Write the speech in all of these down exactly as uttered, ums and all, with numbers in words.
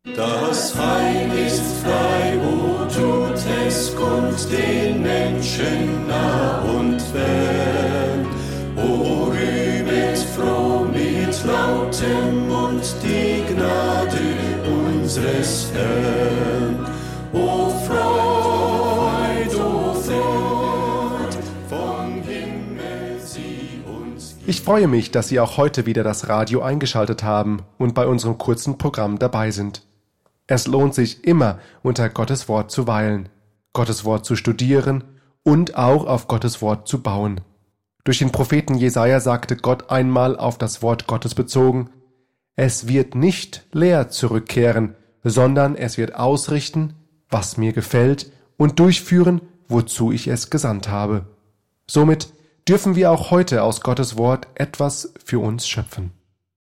Das Heil ist frei, o tut es kund den Menschen nah und fern. O rühmet froh mit lautem Mund die Gnade unseres Herrn. O Freud, o Freud, vom Himmel sie uns gibt. Ich freue mich, dass Sie auch heute wieder das Radio eingeschaltet haben und bei unserem kurzen Programm dabei sind. Es lohnt sich immer, unter Gottes Wort zu weilen, Gottes Wort zu studieren und auch auf Gottes Wort zu bauen. Durch den Propheten Jesaja sagte Gott einmal auf das Wort Gottes bezogen: Es wird nicht leer zurückkehren, sondern es wird ausrichten, was mir gefällt, und durchführen, wozu ich es gesandt habe. Somit dürfen wir auch heute aus Gottes Wort etwas für uns schöpfen.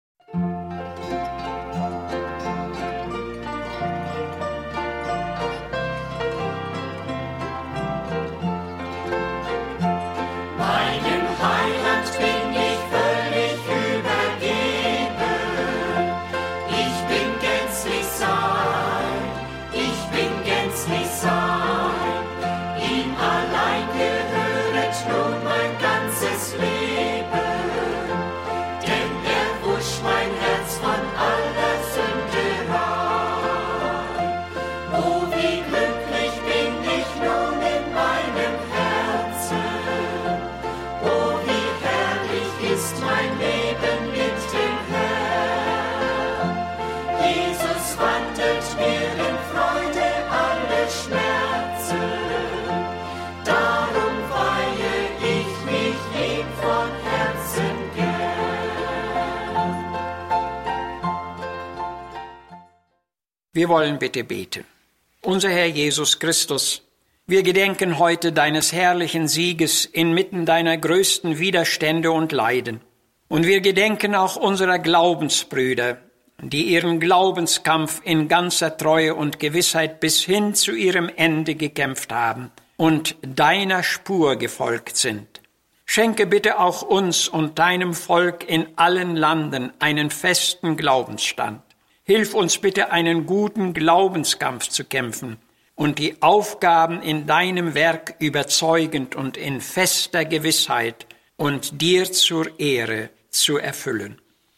Wir wollen bitte beten. Unser Herr Jesus Christus, wir gedenken heute deines herrlichen Sieges inmitten deiner größten Widerstände und Leiden. Und wir gedenken auch unserer Glaubensbrüder, die ihren Glaubenskampf in ganzer Treue und Gewissheit bis hin zu ihrem Ende gekämpft haben und deiner Spur gefolgt sind. Schenke bitte auch uns und deinem Volk in allen Landen einen festen Glaubensstand. Hilf uns bitte, einen guten Glaubenskampf zu kämpfen und die Aufgaben in deinem Werk überzeugend und in fester Gewissheit und dir zur Ehre zu erfüllen.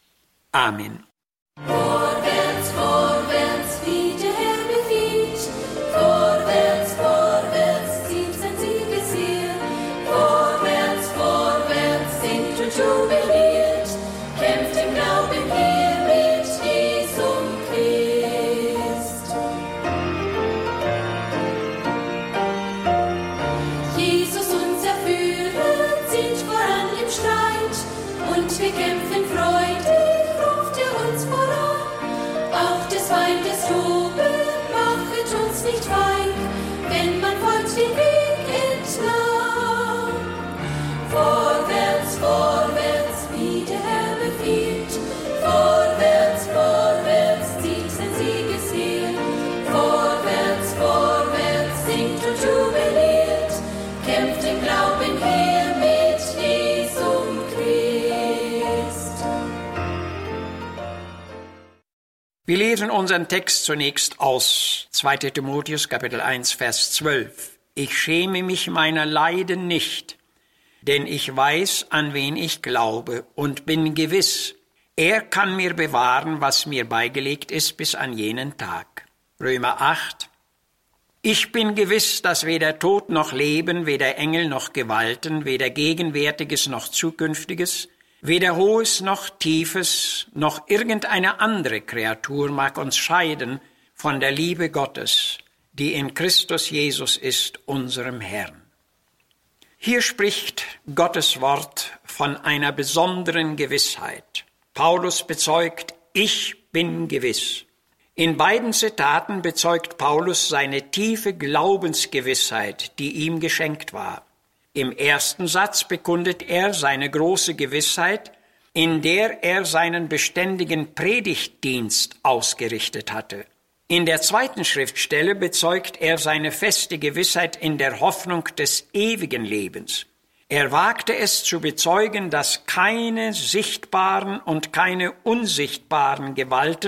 Amen. Vorwärts, vorwärts, wie der Herr befiehlt. Vorwärts, vorwärts, zieht sein Siegesheer. Vorwärts, vorwärts, singt und jubiliert. Kämpft im Glauben hier mit Jesum Christ. Jesus, unser Führer, zieht voran im Streit. Und wir kämpfen freudig, ruft er uns voran. Auch des Feindes Tobe machet uns nicht feig, wenn man folgt den Weg entlang. Vorwärts, vorwärts, wie der Herr befiehlt. Vorwärts, vorwärts, zieht sein Siegesheer. Vorwärts, vorwärts, singt und jubiliert. Kämpft im Glauben her mit Jesum Christ. Wir lesen unseren Text zunächst aus zweiter Timotheus Kapitel eins, Vers zwölf. Ich schäme mich meiner Leiden nicht, denn ich weiß, an wen ich glaube und bin gewiss, er kann mir bewahren, was mir beigelegt ist bis an jenen Tag. Römer acht. Ich bin gewiss, dass weder Tod noch Leben, weder Engel noch Gewalten, weder Gegenwärtiges noch Zukünftiges, weder Hohes noch Tiefes, noch irgendeine andere Kreatur mag uns scheiden von der Liebe Gottes, die in Christus Jesus ist, unserem Herrn. Hier spricht Gottes Wort von einer besonderen Gewissheit. Paulus bezeugt, ich bin gewiss. In beiden Zitaten bezeugt Paulus seine tiefe Glaubensgewissheit, die ihm geschenkt war. Im ersten Satz bekundet er seine große Gewissheit, in der er seinen beständigen Predigtdienst ausgerichtet hatte. In der zweiten Schriftstelle bezeugt er seine feste Gewissheit in der Hoffnung des ewigen Lebens. Er wagte es zu bezeugen, dass keine sichtbaren und keine unsichtbaren Gewalten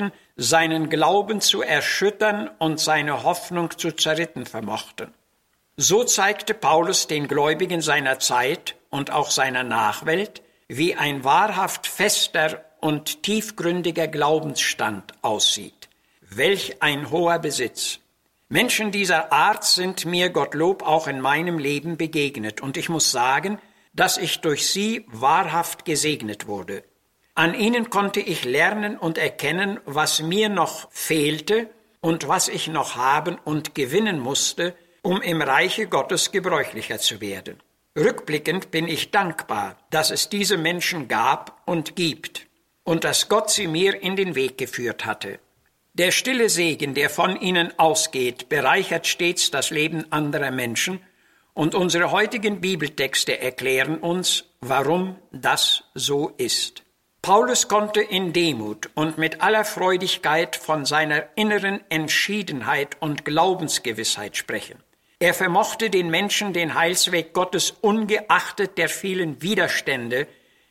seinen Glauben zu erschüttern und seine Hoffnung zu zerrütten vermochten. So zeigte Paulus den Gläubigen seiner Zeit und auch seiner Nachwelt, wie ein wahrhaft fester und tiefgründiger Glaubensstand aussieht. Welch ein hoher Besitz! Menschen dieser Art sind mir, Gottlob, auch in meinem Leben begegnet, und ich muss sagen, dass ich durch sie wahrhaft gesegnet wurde. An ihnen konnte ich lernen und erkennen, was mir noch fehlte und was ich noch haben und gewinnen musste, um im Reiche Gottes gebräuchlicher zu werden. Rückblickend bin ich dankbar, dass es diese Menschen gab und gibt und dass Gott sie mir in den Weg geführt hatte. Der stille Segen, der von ihnen ausgeht, bereichert stets das Leben anderer Menschen, und unsere heutigen Bibeltexte erklären uns, warum das so ist. Paulus konnte in Demut und mit aller Freudigkeit von seiner inneren Entschiedenheit und Glaubensgewissheit sprechen. Er vermochte den Menschen den Heilsweg Gottes ungeachtet der vielen Widerstände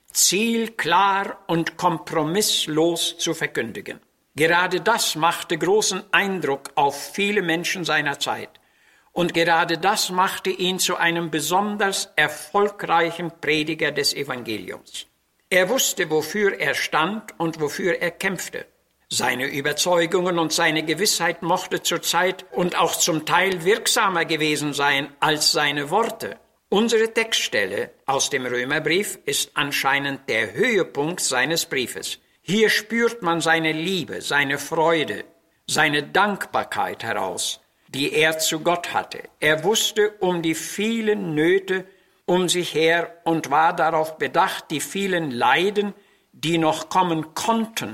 zielklar und kompromisslos zu verkündigen. Gerade das machte großen Eindruck auf viele Menschen seiner Zeit. Und gerade das machte ihn zu einem besonders erfolgreichen Prediger des Evangeliums. Er wusste, wofür er stand und wofür er kämpfte. Seine Überzeugungen und seine Gewissheit mochte zur Zeit und auch zum Teil wirksamer gewesen sein als seine Worte. Unsere Textstelle aus dem Römerbrief ist anscheinend der Höhepunkt seines Briefes. Hier spürt man seine Liebe, seine Freude, seine Dankbarkeit heraus, die er zu Gott hatte. Er wusste um die vielen Nöte um sich her und war darauf bedacht, die vielen Leiden, die noch kommen konnten.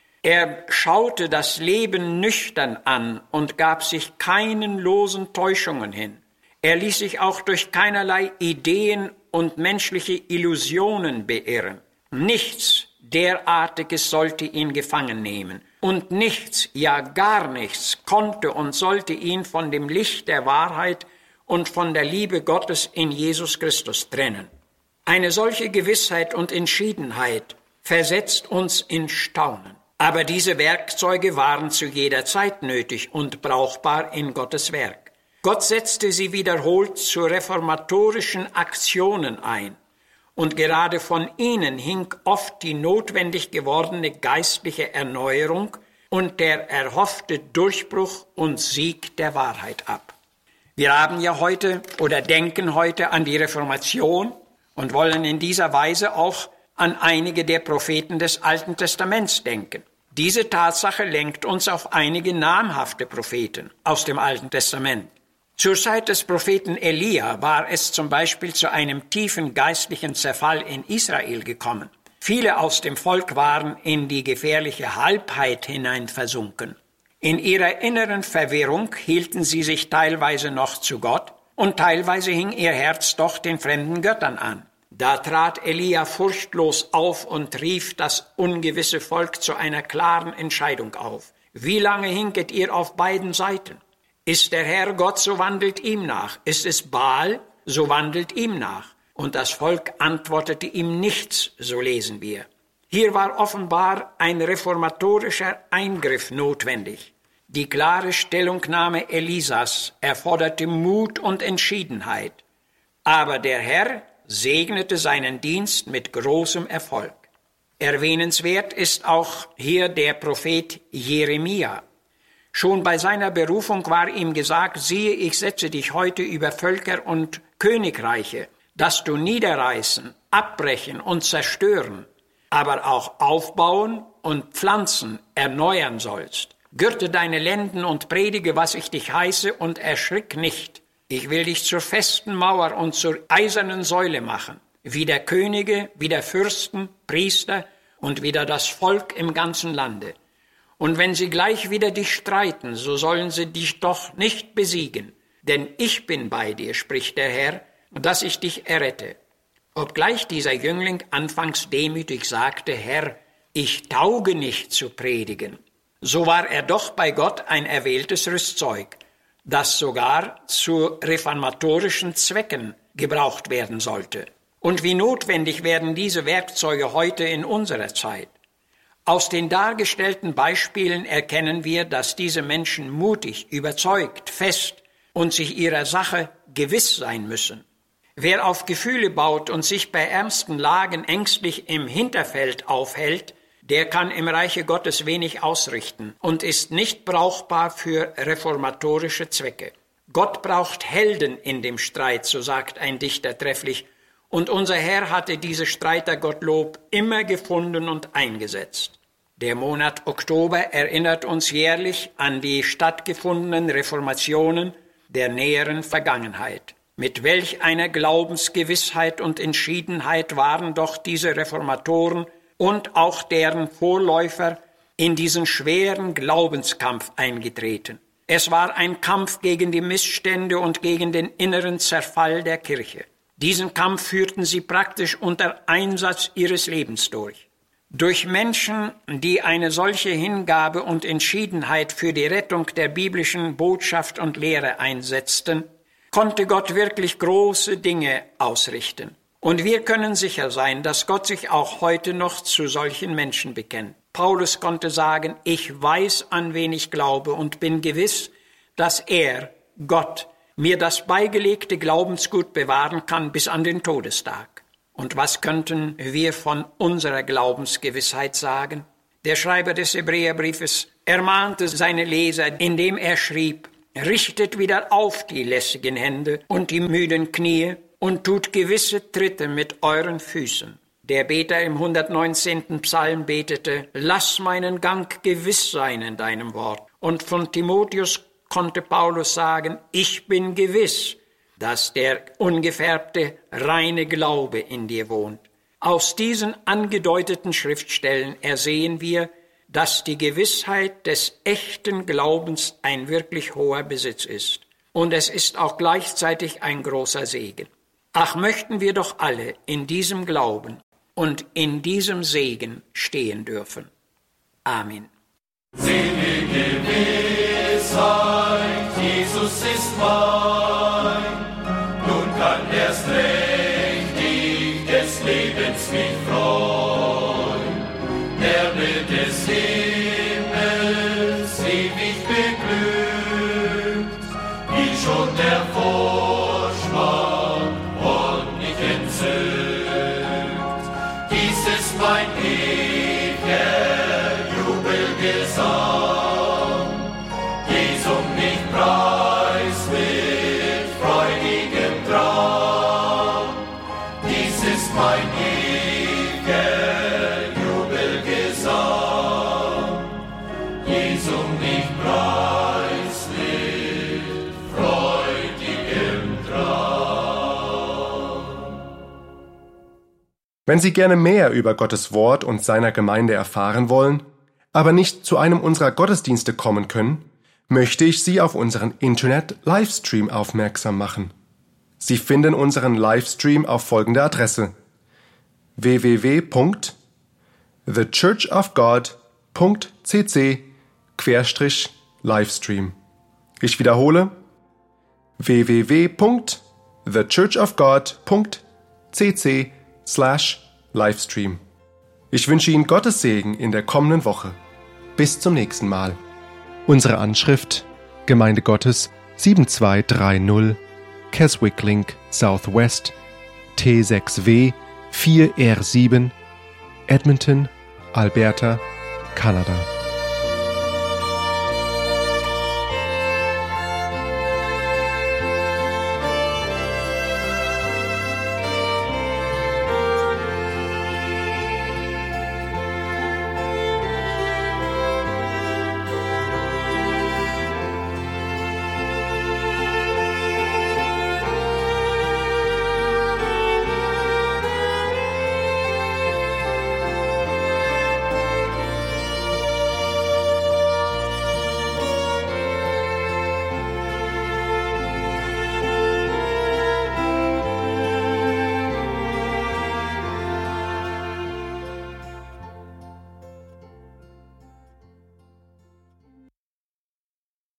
Er schaute das Leben nüchtern an und gab sich keinen losen Täuschungen hin. Er ließ sich auch durch keinerlei Ideen und menschliche Illusionen beirren. Nichts derartiges sollte ihn gefangen nehmen. Und nichts, ja gar nichts, konnte und sollte ihn von dem Licht der Wahrheit und von der Liebe Gottes in Jesus Christus trennen. Eine solche Gewissheit und Entschiedenheit versetzt uns in Staunen. Aber diese Werkzeuge waren zu jeder Zeit nötig und brauchbar in Gottes Werk. Gott setzte sie wiederholt zu reformatorischen Aktionen ein. Und gerade von ihnen hing oft die notwendig gewordene geistliche Erneuerung und der erhoffte Durchbruch und Sieg der Wahrheit ab. Wir haben ja heute oder denken heute an die Reformation und wollen in dieser Weise auch an einige der Propheten des Alten Testaments denken. Diese Tatsache lenkt uns auf einige namhafte Propheten aus dem Alten Testament. Zur Zeit des Propheten Elia war es zum Beispiel zu einem tiefen geistlichen Zerfall in Israel gekommen. Viele aus dem Volk waren in die gefährliche Halbheit hinein versunken. In ihrer inneren Verwirrung hielten sie sich teilweise noch zu Gott und teilweise hing ihr Herz doch den fremden Göttern an. Da trat Elia furchtlos auf und rief das ungewisse Volk zu einer klaren Entscheidung auf. Wie lange hinket ihr auf beiden Seiten? Ist der Herr Gott, so wandelt ihm nach. Ist es Baal, so wandelt ihm nach. Und das Volk antwortete ihm nichts, so lesen wir. Hier war offenbar ein reformatorischer Eingriff notwendig. Die klare Stellungnahme Elisas erforderte Mut und Entschiedenheit. Aber der Herr segnete seinen Dienst mit großem Erfolg. Erwähnenswert ist auch hier der Prophet Jeremia. Schon bei seiner Berufung war ihm gesagt, siehe, ich setze dich heute über Völker und Königreiche, dass du niederreißen, abbrechen und zerstören, aber auch aufbauen und pflanzen, erneuern sollst. Gürte deine Lenden und predige, was ich dich heiße, und erschrick nicht. Ich will dich zur festen Mauer und zur eisernen Säule machen, wider Könige, wider Fürsten, Priester und wider das Volk im ganzen Lande. Und wenn sie gleich wider dich streiten, so sollen sie dich doch nicht besiegen. Denn ich bin bei dir, spricht der Herr, dass ich dich errette. Obgleich dieser Jüngling anfangs demütig sagte, Herr, ich tauge nicht zu predigen, so war er doch bei Gott ein erwähltes Rüstzeug, das sogar zu reformatorischen Zwecken gebraucht werden sollte. Und wie notwendig werden diese Werkzeuge heute in unserer Zeit? Aus den dargestellten Beispielen erkennen wir, dass diese Menschen mutig, überzeugt, fest und sich ihrer Sache gewiss sein müssen. Wer auf Gefühle baut und sich bei ernsten Lagen ängstlich im Hinterfeld aufhält, der kann im Reiche Gottes wenig ausrichten und ist nicht brauchbar für reformatorische Zwecke. Gott braucht Helden in dem Streit, so sagt ein Dichter trefflich, und unser Herr hatte diese Streiter Gottlob immer gefunden und eingesetzt. Der Monat Oktober erinnert uns jährlich an die stattgefundenen Reformationen der näheren Vergangenheit. Mit welch einer Glaubensgewissheit und Entschiedenheit waren doch diese Reformatoren und auch deren Vorläufer in diesen schweren Glaubenskampf eingetreten. Es war ein Kampf gegen die Missstände und gegen den inneren Zerfall der Kirche. Diesen Kampf führten sie praktisch unter Einsatz ihres Lebens durch. Durch Menschen, die eine solche Hingabe und Entschiedenheit für die Rettung der biblischen Botschaft und Lehre einsetzten, konnte Gott wirklich große Dinge ausrichten. Und wir können sicher sein, dass Gott sich auch heute noch zu solchen Menschen bekennt. Paulus konnte sagen, ich weiß, an wen ich glaube und bin gewiss, dass er, Gott, mir das beigelegte Glaubensgut bewahren kann bis an den Todestag. Und was könnten wir von unserer Glaubensgewissheit sagen? Der Schreiber des Hebräerbriefes ermahnte seine Leser, indem er schrieb, richtet wieder auf die lässigen Hände und die müden Knie und tut gewisse Tritte mit euren Füßen. Der Beter im hundertneunzehnten Psalm betete, lass meinen Gang gewiss sein in deinem Wort. Und von Timotheus konnte Paulus sagen, ich bin gewiss, dass der ungefärbte, reine Glaube in dir wohnt. Aus diesen angedeuteten Schriftstellen ersehen wir, dass die Gewissheit des echten Glaubens ein wirklich hoher Besitz ist. Und es ist auch gleichzeitig ein großer Segen. Ach, möchten wir doch alle in diesem Glauben und in diesem Segen stehen dürfen. Amen. Selige Gewissheit, Jesus ist mein, nun kann erst recht ich des Lebens mich freuen, der mit des Himmels ewig beglückt, wie schon der Vorschmack ordentlich entzückt. Dies ist mein ewiger Jubelgesang, Jesum mich preis mit freudigem Drang. Dies ist mein ewiger Jubelgesang, Jesum mich preis mit freudigem Drang. Wenn Sie gerne mehr über Gottes Wort und seiner Gemeinde erfahren wollen, aber nicht zu einem unserer Gottesdienste kommen können, möchte ich Sie auf unseren Internet-Livestream aufmerksam machen. Sie finden unseren Livestream auf folgende Adresse: w w w punkt the church of god punkt c c slash livestream. Ich wiederhole: w w w punkt the church of god punkt c c slash livestream. Ich wünsche Ihnen Gottes Segen in der kommenden Woche. Bis zum nächsten Mal. Unsere Anschrift: Gemeinde Gottes sieben zwei drei null Keswick Link Southwest T sechs W vier R sieben Edmonton, Alberta, Kanada.